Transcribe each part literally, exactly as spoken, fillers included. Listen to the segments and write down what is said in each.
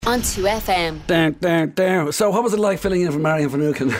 On two F M. Down, down, down. So what was it like filling in for Marion Finucane?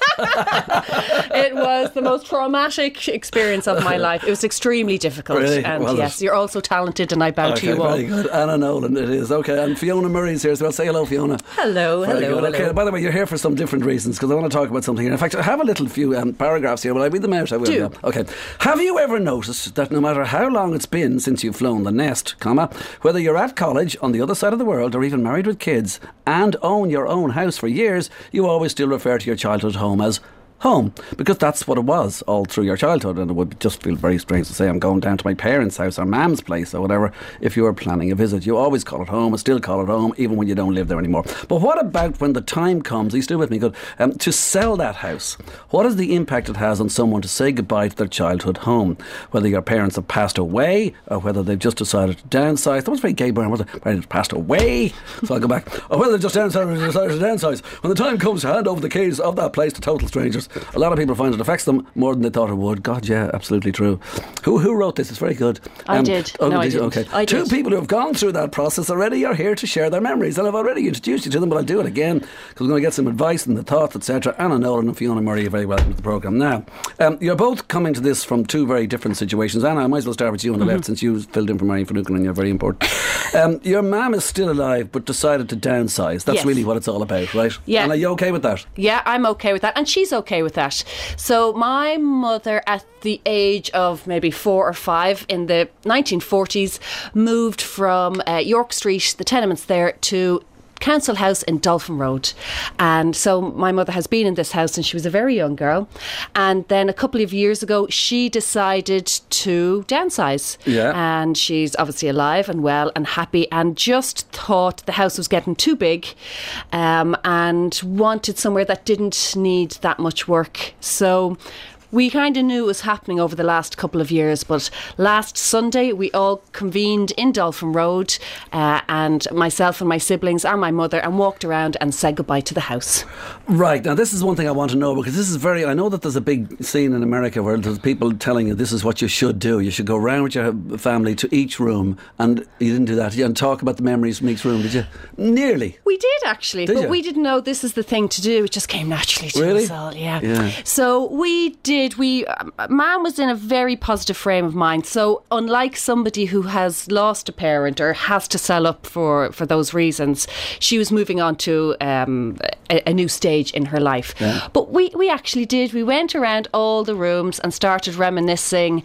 It was the most traumatic experience of my life. It was extremely difficult. Really? And well, yes, you're also talented, and I bow okay, to you all. very good. Anna Nolan, it is. Okay, and Fiona Murray's here as well. Say hello, Fiona. Hello, Very hello, good. hello. Okay, by the way, you're here for some different reasons because I want to talk about something here. In fact, I have a little few um, paragraphs here. Will I read them out? I will. Do. Yeah. Okay. Have you ever noticed that no matter how long it's been since you've flown the nest, comma, whether you're at college, on the other side of the world, or even married with kids, and own your own house for years, you always still refer to your childhood home as home, because that's what it was all through your childhood, and it would just feel very strange to say I'm going down to my parents' house or mam's place or whatever. If you were planning a visit, you always call it home and still call it home even when you don't live there anymore. But what about when the time comes, are you still with me? Good. Um, to sell that house? What is the impact it has on someone to say goodbye to their childhood home? Whether your parents have passed away or whether they've just decided to downsize. That was very gay, Brian, was it? Parents passed away, so I'll go back. Or whether they've just downsized or decided to downsize. When the time comes to hand over the keys of that place to total strangers, a lot of people find it affects them more than they thought it would. God, yeah, absolutely true. Who who wrote this? It's very good. I um, did. Oh, no, I did didn't. Okay. I Two did. people who have gone through that process already are here to share their memories, and I've already introduced you to them, but I'll do it again because we're going to get some advice and the thoughts, et cetera. Anna Nolan and Fiona Murray, you're very welcome to the programme. Now, um, you're both coming to this from two very different situations. Anna, I might as well start with you on the mm-hmm. left, since you filled in for Marion Finucane and you're very important. Um, your mum is still alive but decided to downsize. That's yes. really what it's all about, right? Yeah. And are you okay with that? Yeah, I'm okay with that, and she's okay with that. So my mother, at the age of maybe four or five in the nineteen forties, moved from uh, York Street, the tenements there, to Council House in Dolphin Road. And so my mother has been in this house since she was a very young girl, and then a couple of years ago she decided to downsize. Yeah. And she's obviously alive and well and happy, and just thought the house was getting too big, um, and wanted somewhere that didn't need that much work. So we kind of knew it was happening over the last couple of years, but last Sunday we all convened in Dolphin Road, uh, and myself and my siblings and my mother, and walked around and said goodbye to the house. Right, now this is one thing I want to know, because this is very, I know that there's a big scene in America where there's people telling you this is what you should do. You should go round with your family to each room, and you didn't do that. You didn't talk about the memories from each room, did you? Nearly. We did actually, did but you? we didn't know this is the thing to do. It just came naturally to really? us all, yeah. yeah. So we did. We, um, Mum was in a very positive frame of mind. So unlike somebody who has lost a parent or has to sell up for, for those reasons, she was moving on to um, a, a new stage in her life. Yeah. But we, we actually did. We went around all the rooms and started reminiscing,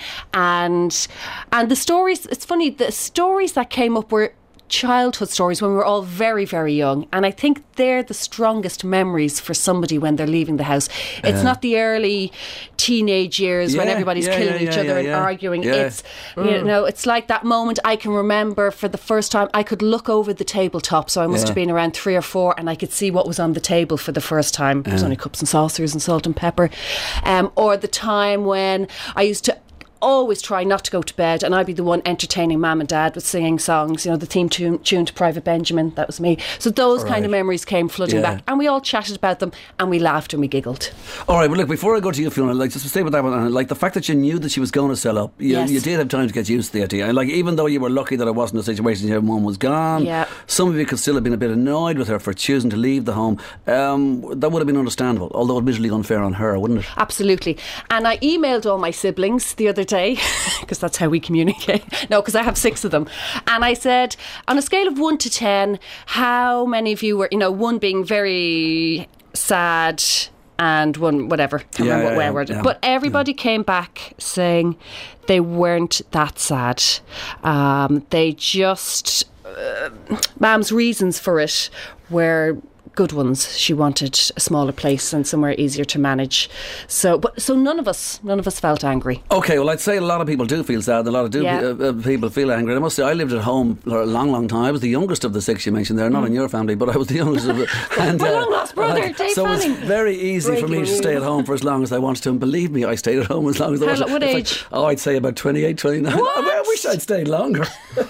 and and the stories. It's funny. The stories that came up were childhood stories when we were all very, very young, and I think they're the strongest memories for somebody when they're leaving the house. It's uh, not the early teenage years yeah, when everybody's yeah, killing yeah, each yeah, other yeah, and yeah. arguing. Yeah. It's mm. you know, it's like that moment I can remember for the first time. I could look over the tabletop, so I must yeah. have been around three or four, and I could see what was on the table for the first time. There was yeah. only cups and saucers and salt and pepper. Um, or the time when I used to always try not to go to bed, and I'd be the one entertaining Mum and Dad with singing songs, you know, the theme tune, tune to Private Benjamin. That was me. So those all kind right. of memories came flooding yeah. back, and we all chatted about them, and we laughed and we giggled. Alright, well look, before I go to you, Fiona, like, just to stay with that one, like the fact that you knew that she was going to sell up, you, yes. you did have time to get used to the idea, and like, even though you were lucky that it wasn't a situation your mum was gone, yeah. some of you could still have been a bit annoyed with her for choosing to leave the home. Um, that would have been understandable, although admittedly unfair on her, wouldn't it? Absolutely. And I emailed all my siblings the other day, because that's how we communicate. No, because I have six of them. And I said, on a scale of one to ten, how many of you were, you know, one being very sad and one whatever. I can't yeah, remember yeah, what word. yeah, but everybody yeah. came back saying they weren't that sad. Um, they just... Uh, Mum's reasons for it were good ones. She wanted a smaller place and somewhere easier to manage. So, but so none of us, none of us felt angry. Okay, well, I'd say a lot of people do feel sad. A lot of do Yeah. uh, uh, people feel angry. And I must say, I lived at home for a long, long time. I was the youngest of the six you mentioned there, not Mm. in your family, but I was the youngest of the. And, My long lost brother, like, Dave so Fanning. it's very easy for me Breaking to stay news. at home for as long as I wanted to. And believe me, I stayed at home as long as I How wanted. lo- what In age? fact, oh, I'd say about twenty-eight, twenty-nine. What? Well, wish I'd stayed longer.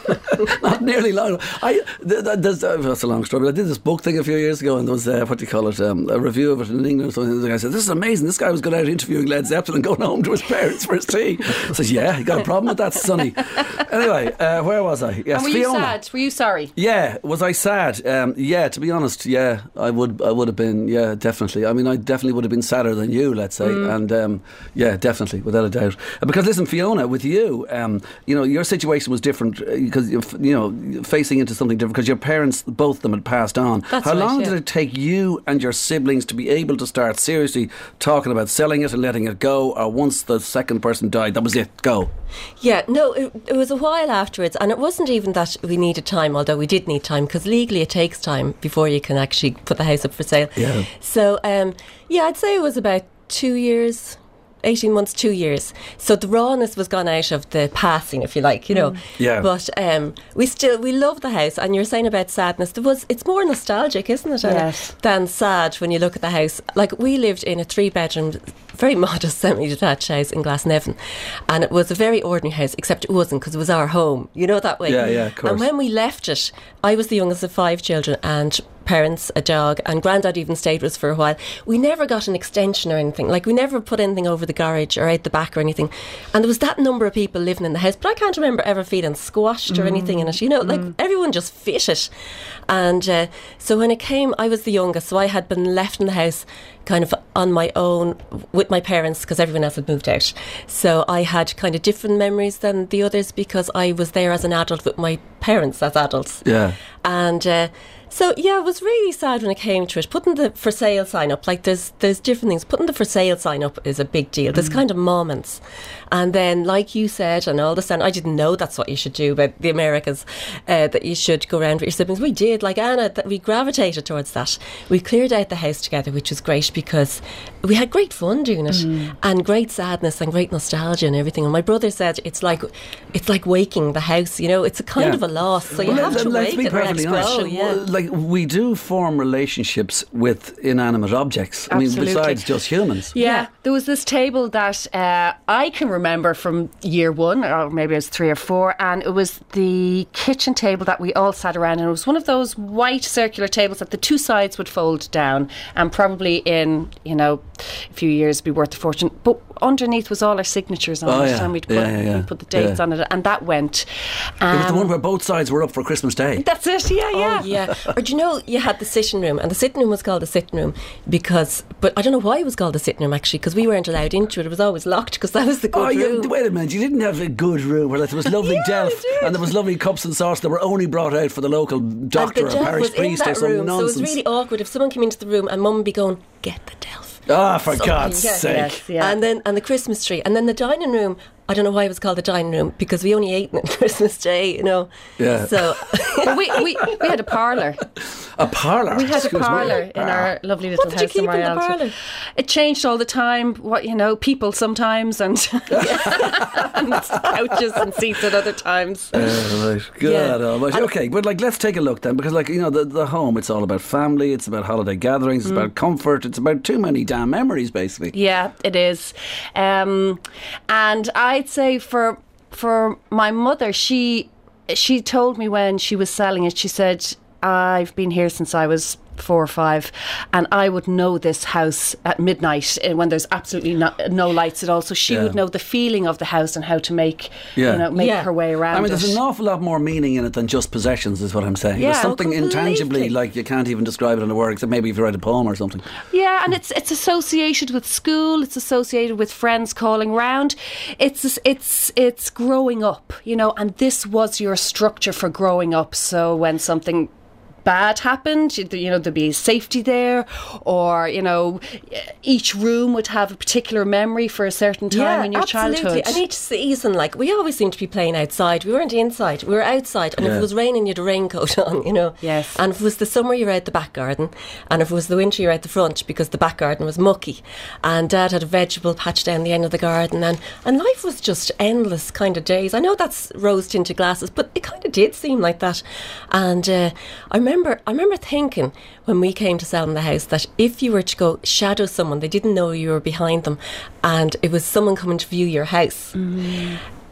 Not nearly longer. I, th- th- there's, uh, that's a long story, but I did this book thing a few years ago, and there was, uh, what do you call it, um, a review of it in England or something. And the guy said, this is amazing. This guy was going out interviewing Led Zeppelin and going home to his parents for his tea. I said, yeah, you got a problem with that, Sonny? Anyway, uh, where was I? Yes, and were Fiona. you sad? Were you sorry? Yeah, was I sad? Um, yeah, to be honest, yeah, I would I would have been, yeah, definitely. I mean, I definitely would have been sadder than you, let's say. Mm. And um, yeah, definitely, without a doubt. Because listen, Fiona, with you, um, you know, your situation was different because, you know, facing into something different because your parents, both of them had passed on. That's How right, long yeah. did it take you and your siblings to be able to start seriously talking about selling it and letting it go, or once the second person died, that was it, go? Yeah, no, it, it was a while afterwards, and it wasn't even that we needed time, although we did need time, because legally it takes time before you can actually put the house up for sale. Yeah. So, um, yeah, I'd say it was about two years, eighteen months, two years. So the rawness was gone out of the passing, if you like, you know. Mm. Yeah. But um, we still, we love the house, and you're saying about sadness, there was, it's more nostalgic, isn't it, Anna, yes. than sad when you look at the house. Like, we lived in a three-bedroom, very modest semi-detached house in Glasnevin, and it was a very ordinary house, except it wasn't, because it was our home, you know, that way. Yeah, yeah, of course. And when we left it, I was the youngest of five children, and parents, a dog, and Grandad even stayed with us for a while. We never got an extension or anything. Like, we never put anything over the garage or out the back or anything. And there was that number of people living in the house, but I can't remember ever feeling squashed mm. or anything in it. You know, like, mm. everyone just fit it. And uh, so when it came, I was the youngest, so I had been left in the house kind of on my own with my parents because everyone else had moved out. So I had kind of different memories than the others because I was there as an adult with my parents as adults. Yeah. And uh, so, yeah, it was really sad when it came to it. Putting the for sale sign up, like there's there's different things. Putting the for sale sign up is a big deal. There's mm. kind of moments. And then, like you said, and all the stand, I didn't know that's what you should do about the Americas, uh, that you should go around with your siblings. We did, like Anna, that we gravitated towards that. We cleared out the house together, which was great because we had great fun doing it mm. and great sadness and great nostalgia and everything. And my brother said it's like it's like waking the house, you know, it's a kind yeah. of a loss. So you well, have let, to let's wake be it and perfectly let it honest. grow. Yeah. Well, like, we do form relationships with inanimate objects. Absolutely. I mean, besides just humans. Yeah, yeah. There was this table that uh, I can remember from year one, or maybe it was three or four, and it was the kitchen table that we all sat around, and it was one of those white circular tables that the two sides would fold down, and probably in, you know, a few years be worth a fortune. But underneath was all our signatures on oh, it, yeah. and we'd put, yeah, yeah, yeah. we'd put the dates yeah. on it, and that went. Um, it was the one where both sides were up for Christmas Day. That's it, yeah, yeah. Oh, yeah. Or do you know, you had the sitting room, and the sitting room was called the sitting room because, but I don't know why it was called the sitting room actually, because we weren't allowed into it. It was always locked because that was the good oh, room. You, wait a minute, you didn't have a good room where like, there was lovely yeah, delf and there was lovely cups and sauce that were only brought out for the local doctor and the or parish was priest in or that some room, nonsense. So it was really awkward if someone came into the room and Mum would be going, get the delf. Ah, for So- God's yeah. sake. Yes, yeah. And then and the Christmas tree, and then the dining room. I don't know why it was called the dining room because we only ate on Christmas Day, you know. Yeah. So But we, we, we had a parlour. A parlour? We had a Excuse me. parlour in Ah. our lovely little What did you house keep in the Marialta. parlour? It changed all the time. What you know, people sometimes, and, and couches and seats at other times. Uh, right. God Yeah. almighty. And- Okay, but like, let's take a look then, because like, you know, the, the home, it's all about family, it's about holiday gatherings, it's Mm. about comfort, it's about too many damn memories, basically. Yeah, it is. Um, and I'd say for for my mother, she she told me when she was selling it, she said, I've been here since I was four or five, and I would know this house at midnight uh, when there's absolutely no, no lights at all. So she Yeah. would know the feeling of the house and how to make, Yeah. you know, make Yeah. her way around. I mean, there's it. an awful lot more meaning in it than just possessions, is what I'm saying. Yeah, there's oh, something completely. intangibly, like you can't even describe it in a word, except maybe if you write a poem or something. Yeah, and it's it's associated with school. It's associated with friends calling round. It's it's it's growing up, you know. And this was your structure for growing up. So when something bad happened, you you know, there'd be safety there, or you know, each room would have a particular memory for a certain time yeah, in your absolutely. childhood. And each season, like, we always seemed to be playing outside. We weren't inside. We were outside. And if Yeah. it was raining, you had a raincoat on, you know. Yes. And if it was the summer, you were out the back garden. And if it was the winter, you were out the front because the back garden was mucky. And Dad had a vegetable patch down the end of the garden. And, and life was just endless kind of days. I know that's rose-tinted glasses, but it kind of did seem like that. And uh, I remember I remember thinking when we came to selling the house that if you were to go shadow someone, they didn't know you were behind them, and it was someone coming to view your house. Mm.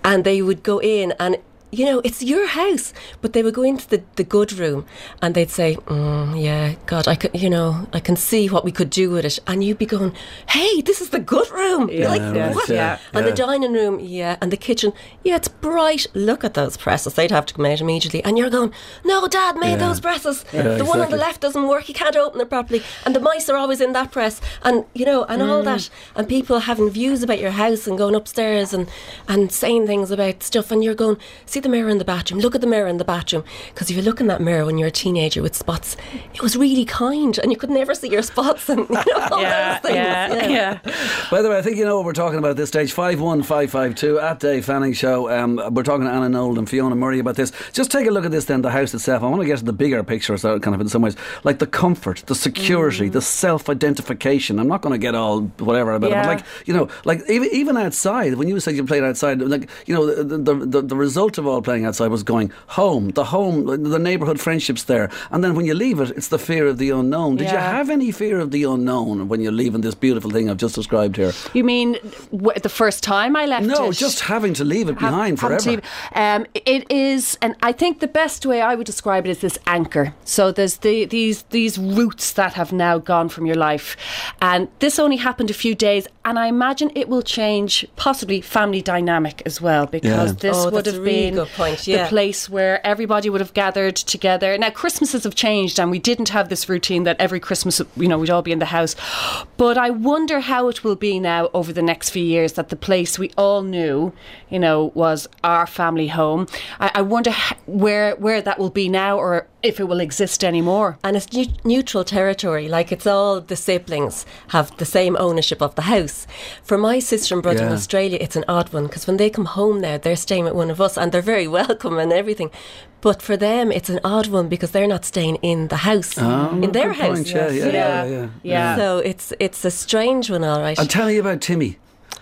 and they would go in and, you know, it's your house, but they would go into the, the good room and they'd say, mm, yeah, God, I could, you know, I can see what we could do with it. And you'd be going, hey, this is the good room. Yeah, like, right, what? yeah, And yeah. the dining room, yeah, and the kitchen, yeah, it's bright. Look at those presses. They'd have to come out immediately. And you're going, no, Dad made Yeah. those presses. Yeah, the one on exactly. the left doesn't work. You can't open it properly. And the mice are always in that press. And, you know, and all that. And people having views about your house and going upstairs and, and saying things about stuff. And you're going, see the mirror in the bathroom. Look at the mirror in the bathroom. Because if you look in that mirror when you're a teenager with spots, it was really kind. And you could never see your spots. And, you know, all Yeah, those things. yeah, yeah. By the way, I think you know what we're talking about at this stage. five one five five two at Dave Fanning Show. Um, we're talking to Anna Nolan and Fiona Murray about this. Just take a look at this then, the house itself. I want to get to the bigger picture, so kind of in some ways. Like the comfort, the security, mm. the self-identification. I'm not going to get all whatever about yeah. it, but like, you know, like even, even outside, when you said you played outside, like, you know, the, the, the, the result of all playing outside was going home, the home, the neighbourhood friendships there. And then when you leave it, it's the fear of the unknown. Did yeah. you have any fear of the unknown when you're leaving this beautiful thing I've just described here? You mean w- the first time I left No, it? just having to leave it Have- behind having forever. to leave- Um, it is, and I think the best way I would describe it is this anchor. So there's the, these these roots that have now gone from your life, and this only happened a few days, and I imagine it will change possibly family dynamic as well, because Yeah. this Oh, would that's have a really been good point, yeah. the place where everybody would have gathered together. Now Christmases have changed, and we didn't have this routine that every Christmas, you know, we'd all be in the house. But I wonder how it will be now over the next few years, that the place we all knew, you know, was our family home. I, I wonder h- where where that will be now, or if it will exist anymore. And it's ne- neutral territory, like it's all the siblings have the same ownership of the house. For my sister and brother Yeah. in Australia, it's an odd one, because when they come home now, they're staying with one of us and they're very welcome and everything. But for them, it's an odd one because they're not staying in the house, Oh, in their good house. point. Yeah, yeah, yeah, yeah, Yeah. So it's it's a strange one, all right. And tell me about Timmy.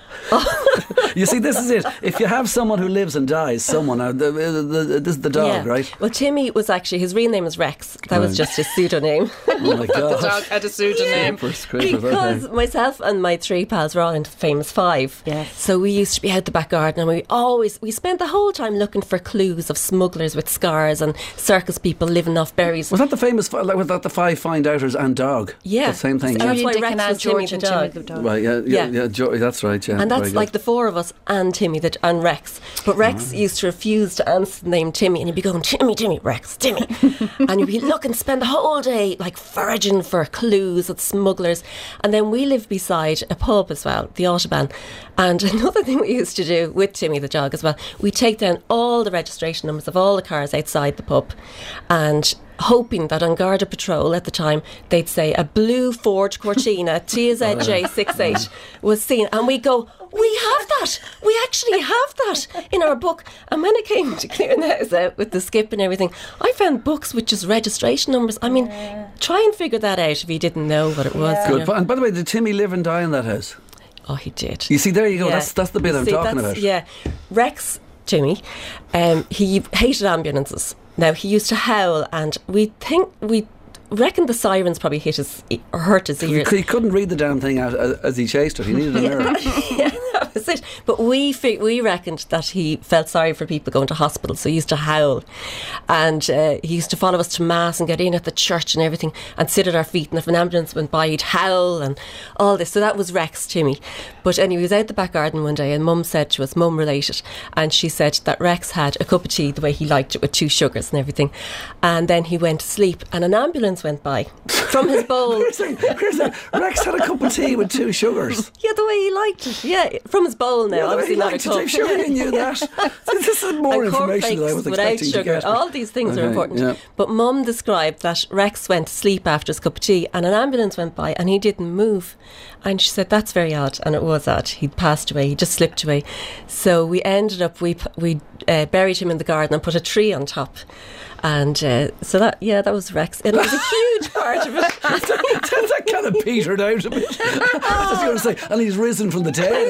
You see, this is it. If you have someone who lives and dies, someone, uh, the, the, the, this is the dog, Yeah. right? Well, Timmy was actually, his real name was Rex. That Right. was just his pseudonym. Oh my God. had a pseudonym. Creepers, creepers, Because okay. myself and my three pals were all into the famous five. Yes. So we used to be out the back garden and we always, we spent the whole time looking for clues of smugglers with scars and circus people living off berries. Was that the famous, fi- like, was that the five find outers and dog? Yeah. The same thing. And Yeah. that's why Dick Rex and Aunt was Timmy George the and Timmy dog. the dog. Right, yeah, yeah, Yeah. yeah, Jo- that's right, yeah. And Very that's good. like the four of us and Timmy the, and Rex. But Rex used to refuse to answer the name Timmy, and he'd be going, Timmy, Timmy, Rex, Timmy. And you'd be looking, spend the whole day like foraging for clues of smugglers. And then we lived beside a pub as well, the Autobahn. And another thing we used to do with Timmy the dog as well, we'd take down all the registration numbers of all the cars outside the pub, and hoping that on Garda Patrol at the time they'd say a blue Ford Cortina T Z J sixty-eight was seen, and we go, we have that, we actually have that in our book. And when it came to clearing the house out with the skip and everything, I found books with just registration numbers. I mean, try and figure that out if you didn't know what it was. you Good. know. And by the way, did Timmy live and die in that house? Oh, he did. You see, there you go. Yeah. That's that's the bit I'm See, talking that's- about. Yeah, Rex, Jimmy, um, he hated ambulances. Now he used to howl, and we think we reckon the sirens probably hit his e- or hurt his He, ears. he couldn't read the damn thing out as, as he chased it. He needed a mirror. Yeah, that was it. But we fi- we reckoned that he felt sorry for people going to hospital, so he used to howl, and uh, he used to follow us to mass and get in at the church and everything, and sit at our feet. And if an ambulance went by, he'd howl and all this. So that was Rex, Timmy. But anyway, he was out the back garden one day, and Mum said to us, Mum related, and she said that Rex had a cup of tea the way he liked it, with two sugars and everything, and then he went to sleep, and an ambulance went by from his bowl. Where's that? Where's that? Rex had a cup of tea with two sugars. Yeah, the way he liked it. Yeah, from his bowl now, Yeah, the way obviously he not a liked it. cup. I'm sure he knew that. This is more And information than I was cornflakes without expecting to sugar. get. All these things Okay, are important. yeah. But Mum described that Rex went to sleep after his cup of tea, and an ambulance went by and he didn't move. And she said, that's very odd. And it was odd. He'd passed away. He just slipped away. So we ended up, we, p- we uh, buried him in the garden and put a tree on top. And uh, so that, yeah, that was Rex. And it was a huge part of it. that kind of petered out a bit. I was just going to say, and he's risen from the dead or something. He's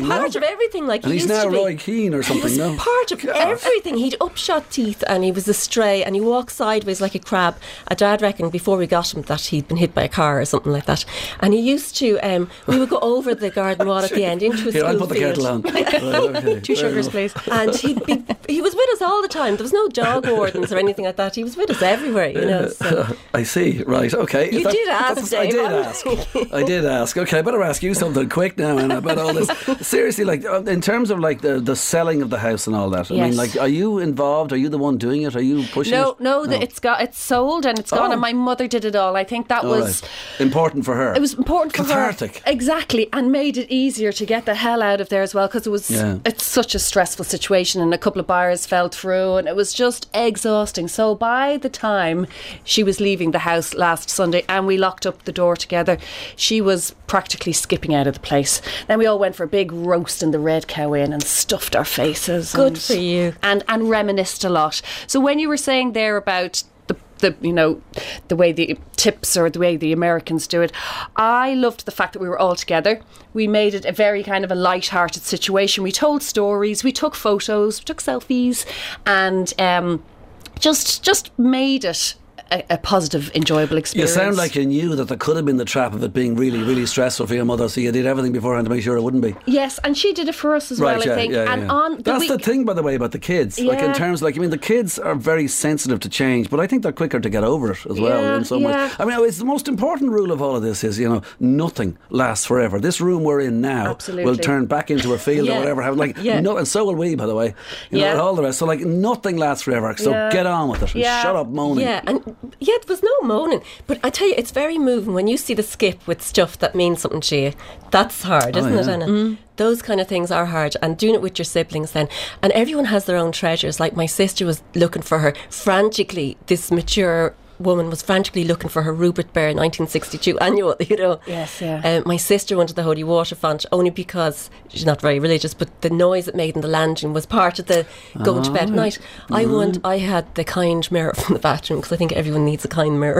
part no? of everything. Like And he he's used now to be, Roy Keane or something, he was no? part of everything. He'd upshot teeth and he was a stray and he walked sideways like a crab. A dad reckoned before we got him that he'd been hit by a car or something like that. And he used to, um, we would go over the garden wall at the end into a Here, school I'll put the field. kettle on. Right, okay, Two fair sugars, enough. please. And he'd be, he was with us all the time. There was no dog wardens or anything like that. He was with us everywhere, you know. So. I see, right, okay. You That- did ask, that's- I Dave. did ask. I did ask. Okay, I better ask you something quick now, Anna, about all this. Seriously, like, uh, in terms of like the, the selling of the house and all that, I mean, Yes. like, are you involved? Are you the one doing it? Are you pushing No, it? no, the- it's got it's sold and it's gone, Oh. and my mother did it all. I think that All was. right. Important for her. It was important for Cathartic. her, exactly, and made it easier to get the hell out of there as well, because it was Yeah. it's such a stressful situation, and a couple of buyers fell through, and it was just exhausting. So by the time she was leaving the house last Sunday, and we locked up the door together, she was practically skipping out of the place. Then we all went for a big roast in the Red Cow Inn and stuffed our faces. Good and, for you. and and reminisced a lot. So when you were saying there about the the you know the way the tips or the way the Americans do it, I loved the fact that we were all together. We made it a very kind of a light-hearted situation. We told stories, we took photos, we took selfies, and um, just just made it a, a positive, enjoyable You experience. sound like you knew that there could have been the trap of it being really, really stressful for your mother, so you did everything beforehand to make sure it wouldn't be. Yes, and she did it for us as Right, well, yeah, I think. yeah, and yeah. on the That's week, the thing, by the way, about the kids. Like, in Yeah. terms, like, I mean, the kids are very sensitive to change, but I think they're quicker to get over it as well, Yeah, in some yeah. ways. I mean, it's the most important rule of all of this is, you know, nothing lasts forever. This room we're in now Absolutely. will turn back into a field Yeah. or whatever. Like, Yeah. no, and so will we, by the way. You know, Yeah. and all the rest. So, like, nothing lasts forever. So Yeah. get on with it and Yeah. shut up moaning. Yeah, and yeah, there was no moaning. But I tell you, it's very moving when you see the skip with stuff that means something to you. That's hard, isn't Oh, it, yeah. Anna? Those kind of things are hard. And doing it with your siblings then. And everyone has their own treasures. Like my sister was looking for her frantically, this mature woman was frantically looking for her Rupert Bear nineteen sixty-two annual, you know. Yes, yeah. Um, my sister wanted the holy water font only because she's not very religious, but the noise it made in the landing was part of the going to bed at night. I want, I had the kind mirror from the bathroom because I think everyone needs a kind mirror.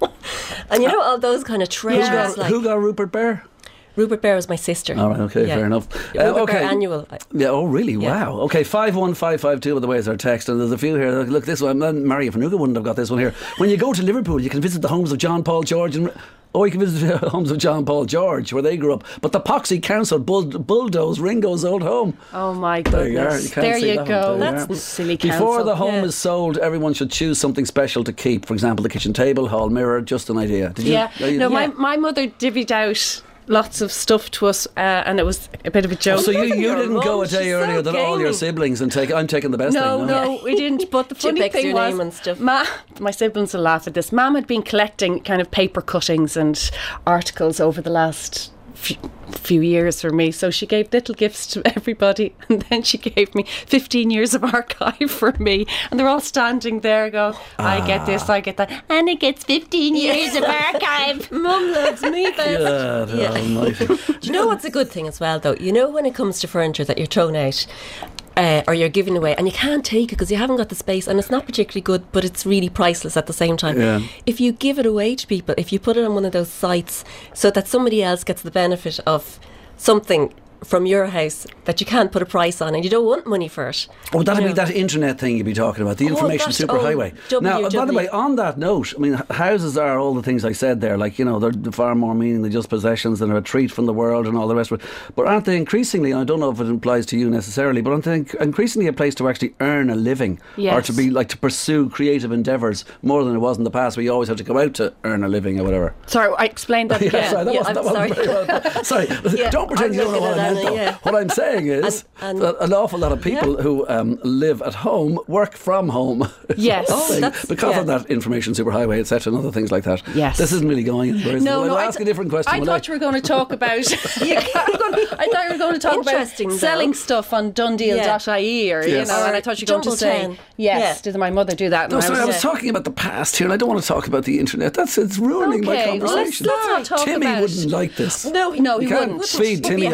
And you know all those kind of Who treasures, got, like who got Rupert Bear? Rupert Bear was my sister. All right, okay, Yeah. fair enough. Yeah, Uh, Rupert okay. Bear annual. Yeah, oh really? Yeah. Wow. Okay, five one five five two by the way is our text, and there's a few here. Look, look this one, Maria Fanuga wouldn't have got this one here. When you go to Liverpool, you can visit the homes of John Paul George and oh, you can visit the homes of John Paul George where they grew up. But the Poxy Council bull- bulldoze Ringo's old home. Oh my There you are. goodness! You can't there see you that go. one. There you That's are. silly Before council. the home Yeah. is sold, everyone should choose something special to keep. For example, the kitchen table, hall mirror. Just an idea. Did you? Yeah. are you- No, Yeah. my my mother divvied out lots of stuff to us, uh, and it was a bit of a joke. So you, you Your didn't go mum, a day she's earlier so than all your gamey. siblings and take. I'm taking the best No, thing. no, we didn't. But the She funny picks thing your was, name and stuff. Ma, my siblings will laugh at this. Mum had been collecting kind of paper cuttings and articles over the last few, few years for me. So she gave little gifts to everybody, and then she gave me fifteen years of archive for me. And they're all standing there, go, I get this, I get that, and it gets fifteen years of archive. Mum loves me best. God Yeah. almighty. Do you know what's a good thing as well, though? You know when it comes to furniture that you're throwing out uh, or you're giving away and you can't take it because you haven't got the space and it's not particularly good, but it's really priceless at the same time. Yeah. If you give it away to people, if you put it on one of those sites so that somebody else gets the benefit of something from your house that you can't put a price on and you don't want money for it. Oh, that'd You be know. that internet thing you'd be talking about, the Oh, information that- superhighway. oh, now, by the W W. way, on that note, I mean, h- houses are all the things I said there, like, you know, they're far more meaning than just possessions and a retreat from the world and all the rest of it. But aren't they increasingly, and I don't know if it applies to you necessarily, but aren't they inc- increasingly a place to actually earn a living or Yes. to be like to pursue creative endeavours more than it was in the past where you always had to go out to earn a living or whatever? Sorry, I explained that Yeah, again. sorry, that yeah, wasn't, I'm that wasn't sorry. very well put. Sorry, Yeah, don't pretend I'm you don't know what looking I at meant Anna, though. yeah. What I'm saying is And- and- that an awful lot of people Yeah. who um, live at home work from home. Yes. That's the Oh, thing, that's- because yeah. of that information superhighway, et cetera, and other things like that. Yes. This isn't really going anywhere. is it? No, Well, no, I'll I ask th- a different question. I will thought you were going to talk about. Yeah, I'm gonna- I thought you were going to talk about Interesting, though. selling stuff on Dundeal dot I E or Yes. you know, and I thought you were going to Jumble say ten. yes. Yeah. Did my mother do that? No, And I sorry, I was- was talking about the past here, and I don't want to talk about the internet. That's it's ruining my Okay, well, let's- conversation. let's not talk Timmy about it. wouldn't like this. No, No, he you can't wouldn't. feed Would Timmy be a cup of tea howling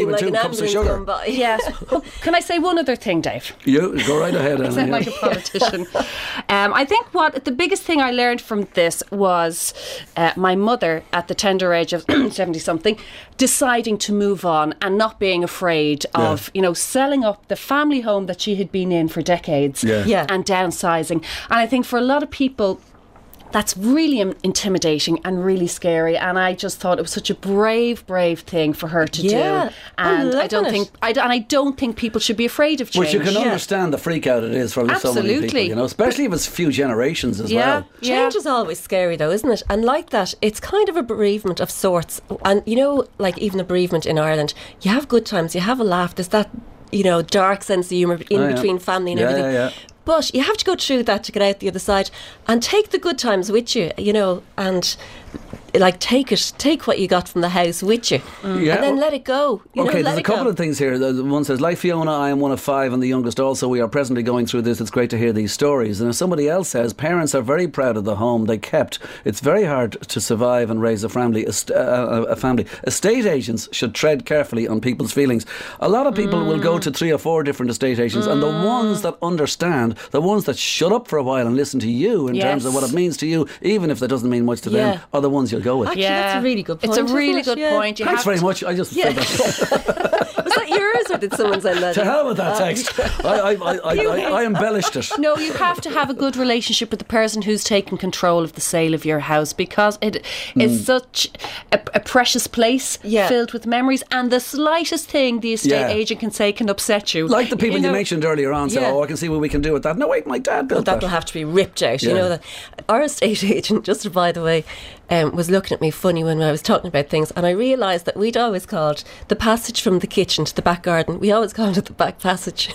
with like two an cups of ambulance sugar. going by. Yes. Oh, can I say one other thing, Dave? You go right ahead. Anna, Sound yeah. like a politician. um, I think what the biggest thing I learned from this was uh, my mother, at the tender age of seventy something, deciding to move on and not being afraid of, Yeah. you know, selling up the family home that she had been in for decades Yeah. Yeah. and downsizing. And I think for a lot of people, that's really im- intimidating and really scary. And I just thought it was such a brave, brave thing for her to Yeah, do. I'm And I don't loving think, it. I, d- and I don't think people should be afraid of change. Which you can Yeah. understand the freak out it is for so many people, Absolutely. you know, especially if it's a few generations as Yeah. well. Change is always scary though, isn't it? And like that, it's kind of a bereavement of sorts. And you know, like even a bereavement in Ireland, you have good times, you have a laugh, there's that, you know, dark sense of humour in Oh, yeah. between family and Yeah, everything. yeah, yeah. But you have to go through that to get out the other side and take the good times with you, you know, and like take it, take what you got from the house with you, Yeah, and then well- let it go. You Okay, know, let there's a it couple go. of things here. The one says, like Fiona, I am one of five and the youngest also. We are presently going through this. It's great to hear these stories. And if somebody else says, parents are very proud of the home they kept. It's very hard to survive and raise a family. A, st- uh, a family. Estate agents should tread carefully on people's feelings. A lot of people will go to three or four different estate agents, and the ones that understand, the ones that shut up for a while and listen to you in Yes. terms of what it means to you, even if that doesn't mean much to them, Yeah. are the ones you'll go with. Actually, that's a really good point. It's a isn't really it? good Yeah. point. You Thanks have very to- much. I just Yeah. said that. Was that yours or did someone send that? To in? hell with that text. I, I, I, I, I, I embellished it. No, you have to have a good relationship with the person who's taking control of the sale of your house, because it is such a, a precious place Yeah. filled with memories, and the slightest thing the estate Yeah. agent can say can upset you. Like the people you, know, mentioned earlier on, say, Yeah. oh, I can see what we can do with that. No, wait, my dad built That'll that. have to be ripped out. Yeah. You know that our estate agent, just by the way, um, was looking at me funny when I was talking about things, and I realised that we'd always called the passage from the kitchen to the back garden. We always called it the back passage,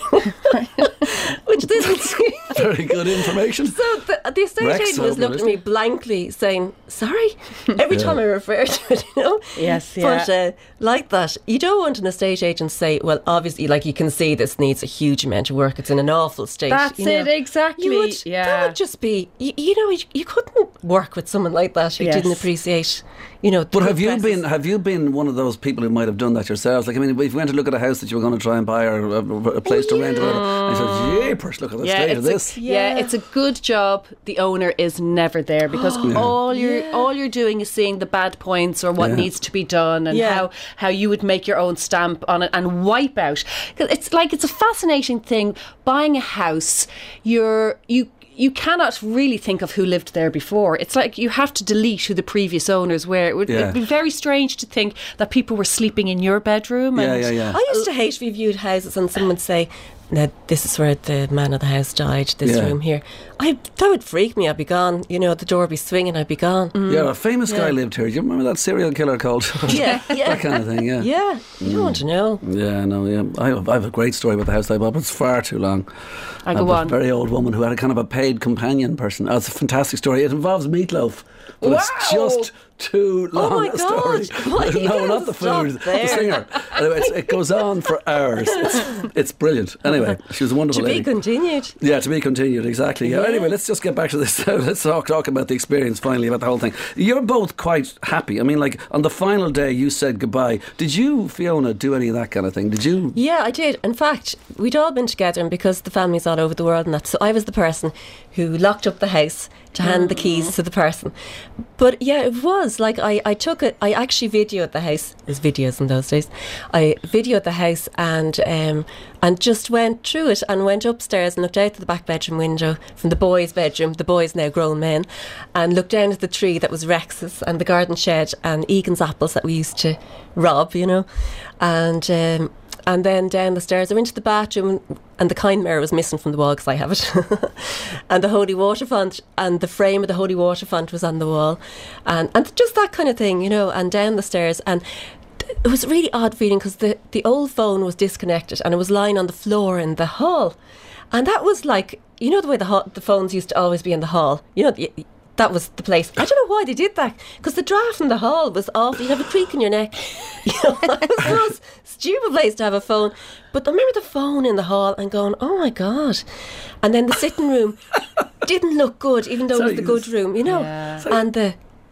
which this Very good information. So the, the estate Rex, agent was over looking at me blankly, saying "sorry" every time I refer to it. You know. Yes, But yeah. uh, like that, you don't want an estate agent to say, "Well, obviously, like you can see, this needs a huge amount of work. It's in an awful state." That's you know. it, exactly. You would, Yeah. That would just be, you, you know, you, you couldn't work with someone like that who Yes. didn't appreciate, you know. But the have you process. been have you been one of those people who might have done that yourselves? Like, I mean, if you went to look at a house that you were going to try and buy or a, a place to rent, or whatever, and you said, "Jeepers, look at the Yeah, state of it's this." A, yeah, Yeah. it's a good job the owner is never there, because all you're Yeah. all you're doing is seeing the bad points or what Yeah. needs to be done, and Yeah. how how you would make your own stamp on it and wipe out. 'Cause it's like, it's a fascinating thing buying a house. You're you. You cannot really think of who lived there before. It's like you have to delete who the previous owners were. It would Yeah. it'd be very strange to think that people were sleeping in your bedroom. Yeah, and yeah, yeah. I used to hate if you viewed houses and someone would say, "Now this is where the man of the house died. This Yeah. room here." I that would freak me. I'd be gone. You know, the door would be swinging. I'd be gone. Yeah, a famous guy Yeah. lived here. Do you remember that serial killer called? Yeah, yeah, that kind of thing. Yeah. yeah. You don't want to know. Yeah, no, yeah. I have, I have a great story about the house I bought, but it's far too long. I I go have on. a very old woman who had a kind of a paid companion person. Oh, it's a fantastic story. It involves meatloaf, but it's Wow! just too long Oh my a God. story. Why do you no, gotta not the stop food, the there? singer. Anyway, it's, it goes on for hours. It's, it's brilliant. Anyway, she was a wonderful To be lady. continued. Yeah, to be continued, exactly. Yeah. Yeah. Anyway, let's just get back to this. let's talk, talk about the experience finally, about the whole thing. You're both quite happy. I mean, like, on the final day you said goodbye. Did you, Fiona, do any of that kind of thing? Did you? Yeah, I did. In fact, we'd all been together, and because the family's all over the world and that, so I was the person who locked up the house to hand the keys to the person. But yeah, it was like I, I took it. I actually videoed the house. There's videos in those days. I videoed the house and um, and just went through it and went upstairs and looked out the back bedroom window from the boys' bedroom. The boys now grown men, and looked down at the tree that was Rex's and the garden shed and Egan's apples that we used to rob, you know, and. Um, And then down the stairs, I went to the bathroom, and the kind mirror was missing from the wall because I have it. And the holy water font, and the frame of the holy water font was on the wall, and and just that kind of thing, you know. And down the stairs, and it was a really odd feeling because the the old phone was disconnected, and it was lying on the floor in the hall, and that was like, you know, the way the ho- the phones used to always be in the hall, you know. The, that was the place. I don't know why they did that, because the draft in the hall was off. You'd have a creak in your neck. You know, it was the most stupid place to have a phone. But I remember the phone in the hall and going, "Oh my God!" And then the sitting room didn't look good, even though it was Sorry, the good room, you know. Yeah. And the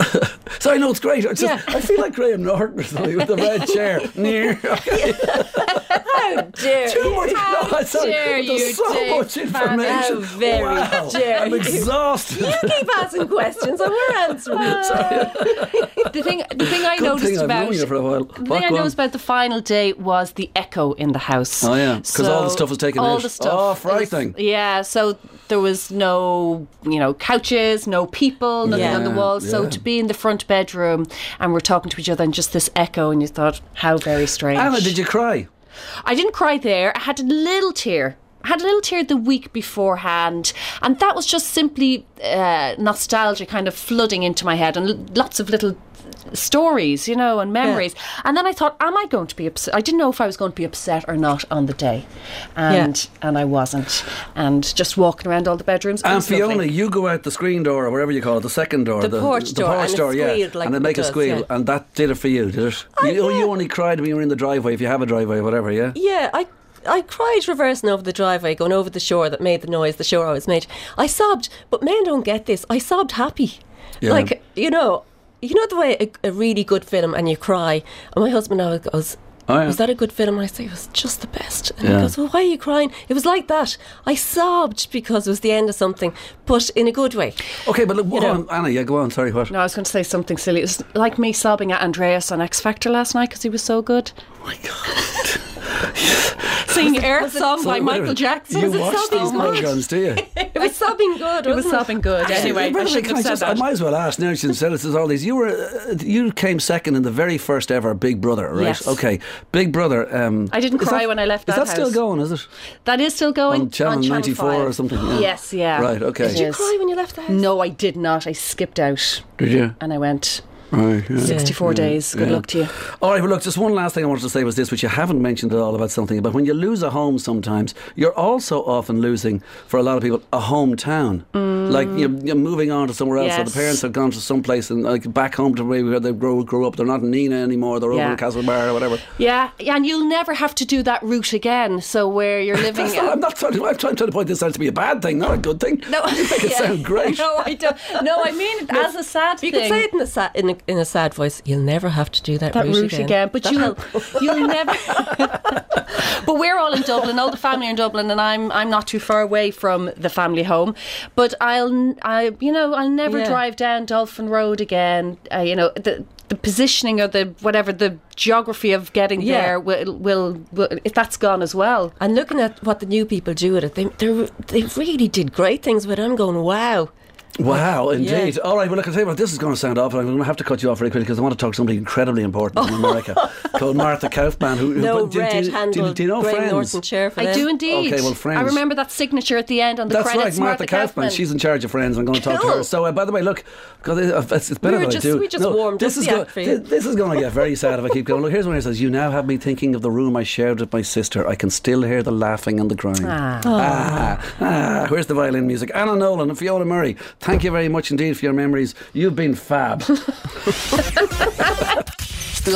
So I know it's great. I, just, Yeah. I feel like Graham Norton or something with the red chair. Near. How dare Too you? much. How No, sorry. dare There's you, so Dave much information. How very wow. dare I'm you. exhausted. You keep asking questions and we're answering them. The thing, the thing I Good noticed thing I've about known you for a while. the What, thing I go on? noticed about the final day was the echo in the house. Oh, yeah, 'cause all the stuff was taken all out. The stuff Oh, was- frightening. yeah, so there was no, you know, couches, no people, nothing Yeah. on the walls. So Yeah. to be in the front bedroom and we're talking to each other and just this echo, and you thought, how very strange. Anna, did you cry? I didn't cry there. I had a little tear. I had a little tear the week beforehand, and that was just simply uh, nostalgia kind of flooding into my head, and l- lots of little stories, you know, and memories. And then I thought, am I going to be upset? I didn't know if I was going to be upset or not on the day, and and I wasn't. And just walking around all the bedrooms. it And was Fiona, lovely. you go out the screen door or whatever you call it, the second door, The porch the door, porch and it door, yeah, squealed like and they it make a does, squeal, yeah. and that did it for you, did it? Oh, you, yeah. you only cried when you were in the driveway, if you have a driveway, or whatever, yeah. Yeah, I I cried reversing over the driveway, going over the shore that made the noise the shore always made. I sobbed, but men don't get this. I sobbed happy. Yeah. Like, you know, you know the way a, a really good film and you cry. And my husband always goes, Oh, yeah. was that a good film? And I say, it was just the best. And Yeah. he goes, well, why are you crying? It was like that. I sobbed because it was the end of something, but in a good way. Okay, but look, go know. on, Anna, yeah, go on. Sorry, what? No, I was going to say something silly. It was like me sobbing at Andreas on X Factor last night because he was so good. Oh my God. Singing Earth Song by So Michael whatever. Jackson. You Was it watch sobbing these good? programs, do you? It was sobbing good, It was wasn't sobbing good. Anyway, By I the way, shouldn't can have I, said just, I that. might as well ask now since said all these. You were uh, you came second in the very first ever Big Brother, right? Yes. Okay, Big Brother. Um, I didn't is cry that- when I left Is that that still house. going? Is it That is still going on Channel ninety-four five. or something? Yeah. Yes, yeah. Right. Okay. It Did you is. cry when you left the house? No, I did not. I skipped out Did you? and I went Right. Yeah. sixty-four days. Good yeah. luck to you. All right, well, look, just one last thing I wanted to say was this, which you haven't mentioned at all about something, about when you lose a home sometimes, you're also often losing, for a lot of people, a hometown. Like, you're, you're moving on to somewhere else, or the Yes. parents have gone to some place, and like back home to where they grew, grew up, they're not in Nina anymore, they're over Yeah. in Castlebar or whatever. Yeah, yeah, and you'll never have to do that route again. So where you're living. That's not, I'm not trying to, I'm trying to point this out to be a bad thing, not a good thing. No, You make it yeah. sound great. No, I don't. No, I mean it as a sad You thing. could say it in a, sad, in, a, in a sad voice. You'll never have to do that, that route, route again, but That'll you'll help. you'll never. But we're all in Dublin. All the family are in Dublin, and I'm I'm not too far away from the family home. But I'll I you know I'll never Yeah. drive down Dolphin Road again. Uh, you know the. The positioning or the whatever the geography of getting Yeah. there will, will will if that's gone as well. And looking at what the new people do with it, they they're- they really did great things with it. I'm going, wow. Wow, indeed. Yeah. All right, well, look, I'll tell you what, this is going to sound awful. I'm going to have to cut you off very quickly because I want to talk to somebody incredibly important in America called Martha Kaufman. Who, who No do, do, red do, do, handled do you know Graham Friends? Norton chair for I them. do indeed. Okay, well, Friends. I remember that signature at the end on the That's credits. right, Martha, Kaufman. She's in charge of Friends. I'm going to talk to her. Cool. So, uh, by the way, look, because it's, it's better We were than just- I do. we just warmed this up is the go- act for you. thi- This is going to get very sad if I keep going. Look, here's one here says, "You now have me thinking of the room I shared with my sister. I can still hear the laughing and the crying." Ah. Ah, ah, where's the violin music? Anna Nolan and Fiona Murray, thank you very much indeed for your memories. You've been fab.